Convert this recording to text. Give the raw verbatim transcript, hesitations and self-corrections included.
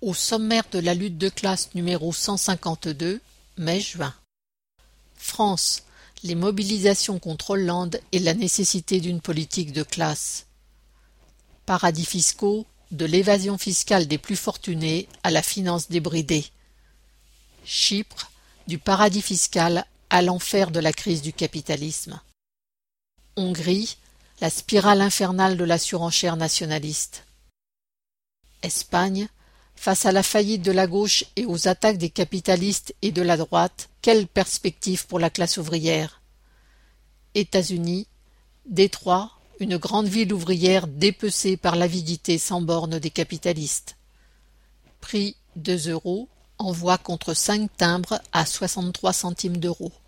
Au sommaire de la lutte de classe numéro cent cinquante-deux, mai-juin. France, les mobilisations contre Hollande et la nécessité d'une politique de classe. Paradis fiscaux, de l'évasion fiscale des plus fortunés à la finance débridée. Chypre, du paradis fiscal à l'enfer de la crise du capitalisme. Hongrie, la spirale infernale de la surenchère nationaliste. Espagne, face à la faillite de la gauche et aux attaques des capitalistes et de la droite, quelle perspective pour la classe ouvrière? États-Unis, Détroit, une grande ville ouvrière dépecée par l'avidité sans borne des capitalistes. Prix deux euros, envoi contre cinq timbres à soixante-trois centimes d'euros.